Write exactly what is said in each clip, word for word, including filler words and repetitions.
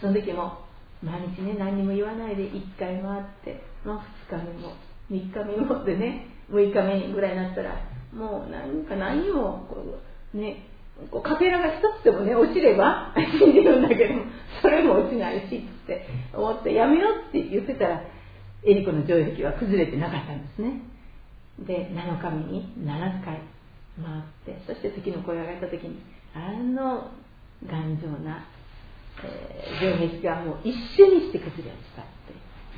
その時も毎日ね何にも言わないでいっかい回って、まあ、ふつかめもみっかめもでねむいかめぐらいになったらもう何か何にもこうねこうかけらが一つでもね落ちれば信じるんだけども、それも落ちないしって思ってやめようって言ってたら、エリコの城壁は崩れてなかったんですね。でなのかめにななかい回って、そして時の声が上がった時にあの頑丈な、えー、城壁がもう一瞬にして崩れ落ちたって。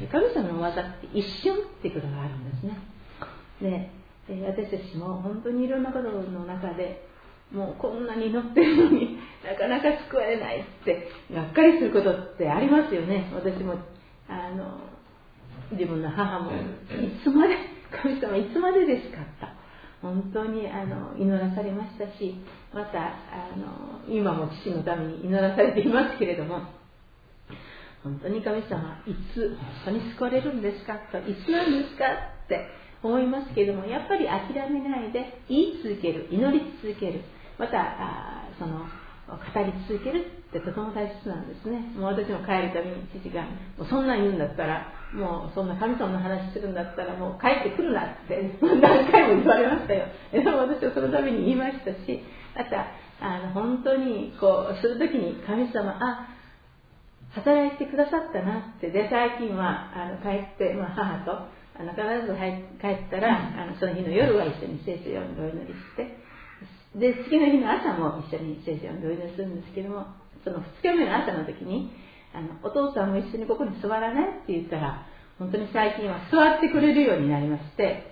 神様の技って一瞬っていうことがあるんですね。で、えー、私たちも本当にいろんなことの中でもうこんなに祈ってるのになかなか救われないってがっかりすることってありますよね。私もあの自分の母もいつまで神様いつまでですかと本当にあの祈らされましたし、またあの今も父のために祈らされていますけれども、本当に神様いつ本当に救われるんですかと、いつなんですかって思いますけれども、やっぱり諦めないで言い続ける、祈り続ける、またあその語り続けるってとても大切なんですね。もう私も帰るたびに父がもうそんなん言うんだったら、もうそんな神様の話するんだったらもう帰ってくるなって何回も言われましたよ。でも私はそのために言いましたし、またあの本当にこうするときに神様あ働いてくださったなって。で最近はあの帰って、まあ、母とあの必ず帰ったらあのその日の夜は一緒に聖書を読んでお祈りして、で次の日の朝も一緒に聖書を読んでお祈りするんですけども、そのふつかめの朝の時にあのお父さんも一緒にここに座らないって言ったら、本当に最近は座ってくれるようになりまして、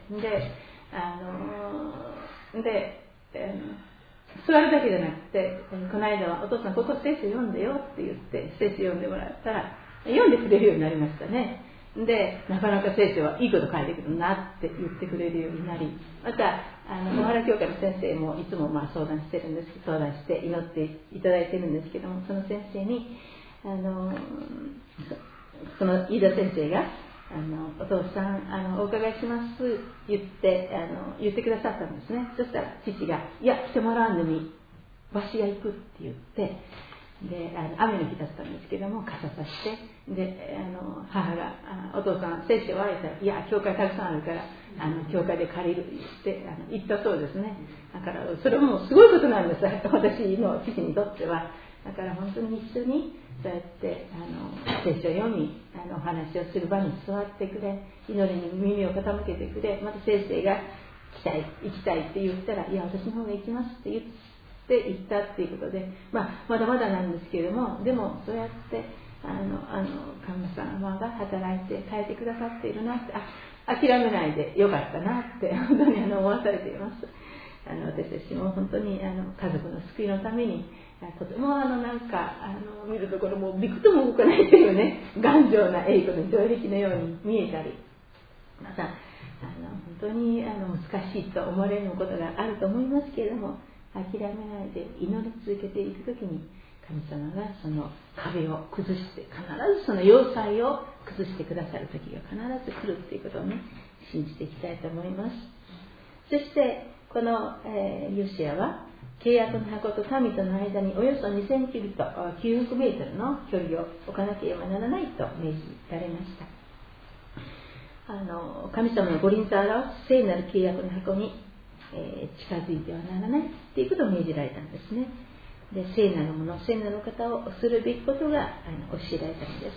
であので、えー、座るだけじゃなくて、この間はお父さんここ聖書読んでよって言って聖書読んでもらったら読んでくれるようになりましたね。でなかなか聖書はいいこと書いてくるなって言ってくれるようになり、またあの小原教会の先生もいつもまあ相談してるんですけど、相談して祈っていただいてるんですけども、その先生にあのその飯田先生があのお父さんあのお伺いします言ってあの言ってくださったんですね。そしたら父がいや来てもらわんのにわしが行くって言って、であの雨の日だったんですけども傘さして、であの母があお父さん聖書は言ったらいや教会たくさんあるからあの教会で借りるってあの言ったそうですね。だからそれもすごいことなんです私の父にとっては。だから本当に一緒にそうやってあの聖書を読みあのお話をする場に座ってくれ、祈りに耳を傾けてくれ、また先生が来たい行きたいって言ったらいや私の方が行きますって言って行ったっていうことで、まあ、まだまだなんですけれども、でもそうやってあのあの神様が働いて変えてくださっているなって、あ諦めないでよかったなって本当にあの思わされています。あの私たちも本当にあの家族の救いのためにとてもあのなんかあの見るところもびくとも動かないというね頑丈な栄光の城壁のように見えたり、またあの本当にあの難しいと思われることがあると思いますけれども、諦めないで祈り続けていくときに神様がその壁を崩して必ずその要塞を崩してくださる時が必ず来るということをね信じていきたいと思います。そしてこの、えー、ヨシアは契約の箱と神との間におよそにせんキュビットきゅうひゃくメートルの距離を置かなければならないと命じられました。あの神様の御臨座を表す聖なる契約の箱に、えー、近づいてはならないということを命じられたんですね。で聖なるもの聖なる方をするべきことがあの教えられたのです。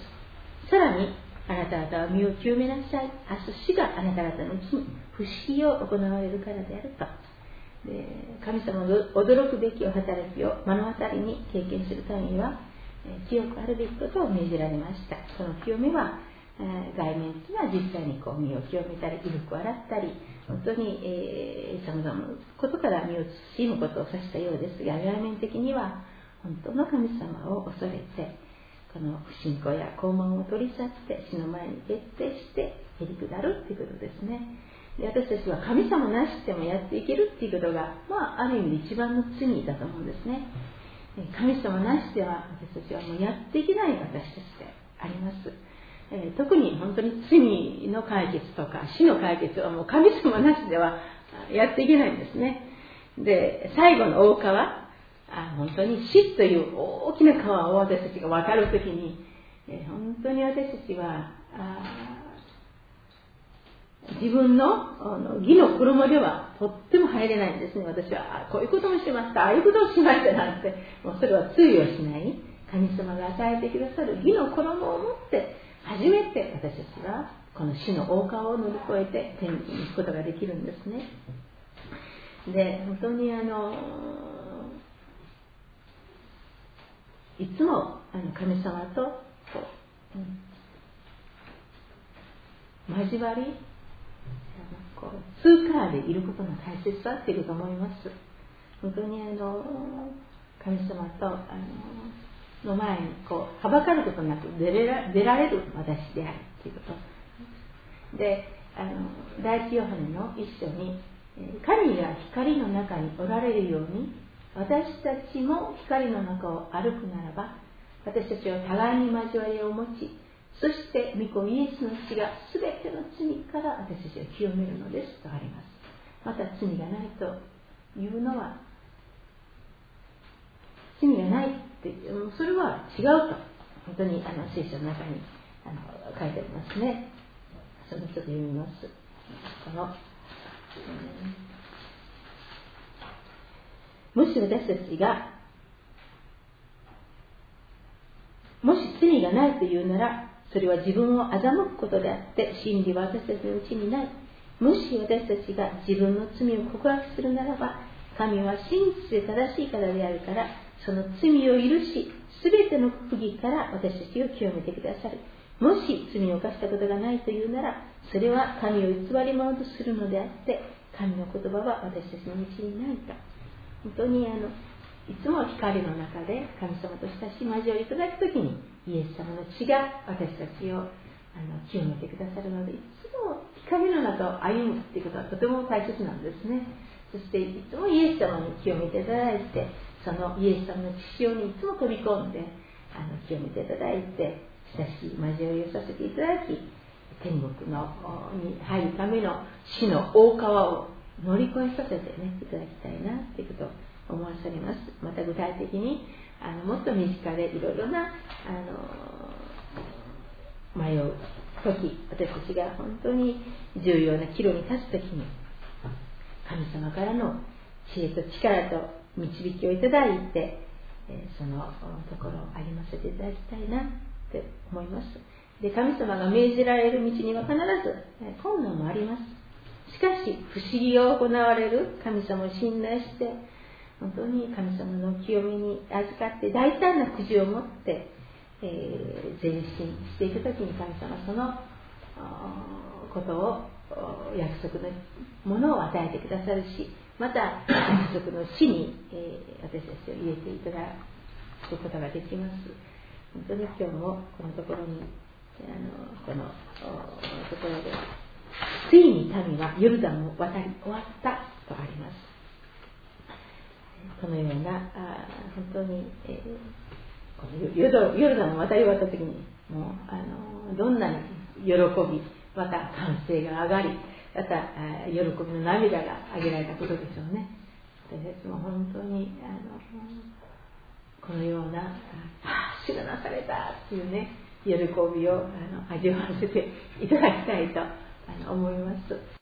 さらにあなた方は身を清めなさい、明日死があなた方のうちに不思議を行われるからであると。で神様の驚くべきお働きを目の当たりに経験するためには、えー、清くあるべきことを命じられました。その清めは、えー、外面というのは実際にこう身を清めたり衣服を洗ったり本当にさまざまなことから身を慎むことを指したようですが、外面的には本当の神様を恐れてこの不信仰や傲慢を取り去って死の前に徹底してへりくだるということですね。で私たちは神様なしでもやっていけるっていうことが、まあ、ある意味で一番の罪だと思うんですね。神様なしでは私たちはもうやっていけない私たちであります。えー、特に本当に罪の解決とか死の解決はもう神様なしではやっていけないんですね。で最後の大川ああ本当に死という大きな川を私たちが渡るときに、えー、本当に私たちはあ自分の義の衣ではとっても入れないんですね。私はこういうこともしました、ああいうことをしましたなんて、もうそれは通用しない。神様が与えてくださる義の衣を持って初めて私たちはこの死の大川を乗り越えて天に行くことができるんですね。で、本当にあのいつもあの神様とこう、うん、交わりこう通過でいることの大切さっていうことを思います。本当にあの神様とあのの前にこうはばかることなく出れら、出られる私であるということで、あの第一ヨハネの一章に神が光の中におられるように私たちも光の中を歩くならば、私たちは互いに交わりを持ち、そして御子イエスの血がすべての罪から私たちを清めるのですとあります。また罪がないというのは、罪がないってそれは違うと本当にあの聖書の中にあの書いてありますね。そのちょっと読みます。この、うん、もし私たちがもし罪がないというなら、それは自分を欺くことであって真理は私たちのうちにない。もし私たちが自分の罪を告白するならば、神は真実で正しい方であるから、その罪を許し、すべての不義から私たちを清めてくださる。もし罪を犯したことがないというなら、それは神を偽り者とするのであって、神の言葉は私たちのうちにないと。本当にあのいつも光の中で神様と親しい交わりいただくときに、イエス様の血が私たちをあの清めてくださるので、いつも光の中を歩むということはとても大切なんですね。そしていつもイエス様に清めていただいて、そのイエス様の血潮にいつも飛び込んであの清めていただいて、親しい交わりをさせていただき、天国のに入るための死の大川を乗り越えさせて、ね、いただきたいなということを思わされます。また具体的にあのもっと身近でいろいろなあの迷う時、私たちが本当に重要な岐路に立つ時に、神様からの知恵と力と導きをいただいて、そのところを歩ませていただきたいなって思います。で、神様が命じられる道には必ず困難もあります。しかし不思議が行われる神様を信頼して、本当に神様の清めに預かって大胆なくじを持って、えー、前進していくときに、神様そのことを約束のものを与えてくださるし、また約束の地に、えー、私たちを入れていただくことができます。本当に今日もこのところにあのこのところで、ついに民はヨルダンを渡り終わったとあります。このようなあ本当に、えー、このヨルダンを渡り終わった時に、もうあのどんなに喜び、また歓声が上がり、また喜びの涙が上げられたことでしょうね。私たちも本当にあのこのような、ああ主がなされたというね、喜びをあの味わわせていただきたいとあの思います。